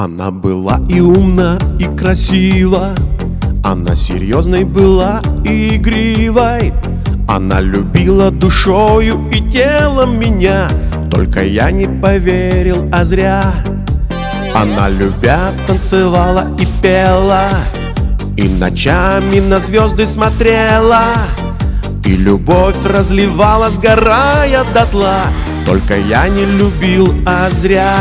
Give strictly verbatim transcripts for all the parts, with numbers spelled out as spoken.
Она была и умна, и красива, она серьезной была и игривой. Она любила душою и телом меня, только я не поверил, а зря. Она, любя, танцевала и пела, и ночами на звезды смотрела, и любовь разливала, сгорая дотла. Только я не любил, а зря.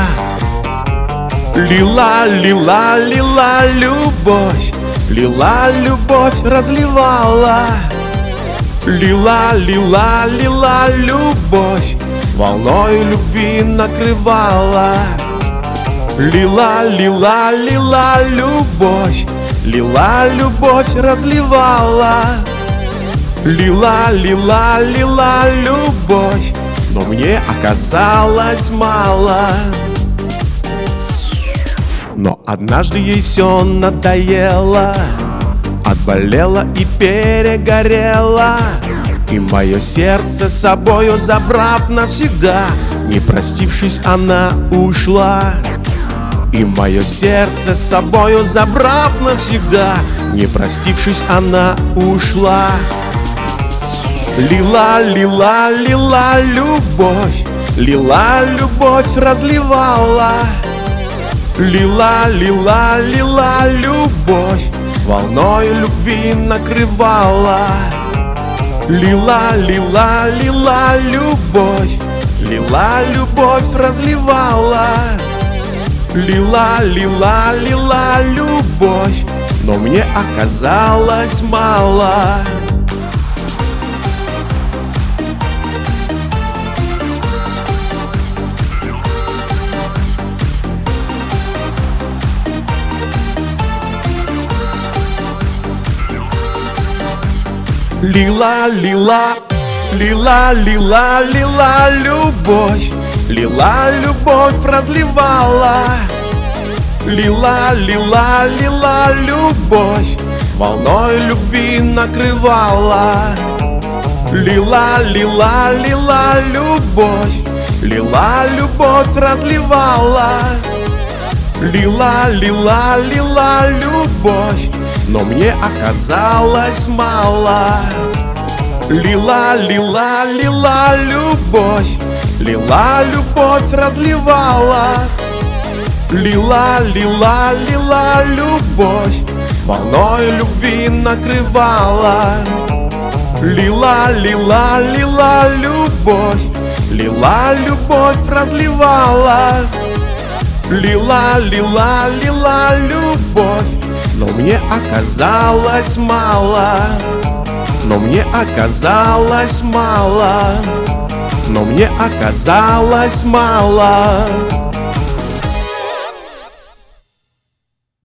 Лила, лила, лила любовь, лила любовь, разливала. Лила, лила, лила любовь, волной любви накрывала. Лила, лила, лила любовь, лила любовь, разливала. Лила, лила, лила любовь, но мне оказалось мало. Но однажды ей все надоело, отболела и перегорела, и мое сердце с собою забрав навсегда, не простившись, она ушла. И мое сердце с собою забрав навсегда, не простившись, она ушла. Лила, лила, лила любовь, лила любовь, разливала. Лила, лила, лила любовь, волной любви накрывала. Лила, лила, лила любовь, лила любовь, разливала. Лила, лила, лила любовь, но мне оказалось мало. Лила, лила, лила, лила, лила любовь, лила любовь, разливала. Лила, лила, лила любовь, волной любви накрывала. Лила, лила, лила любовь, лила любовь, разливала. Лила, лила, лила любовь, но мне оказалось мало. Лила, лила, лила любовь, лила любовь, разливала. Лила, лила, лила любовь, волной любви накрывала. Лила, лила, лила любовь, лила любовь, разливала. Лила, лила, лила любовь, но мне оказалось мало. Но мне оказалось мало. Но мне оказалось мало.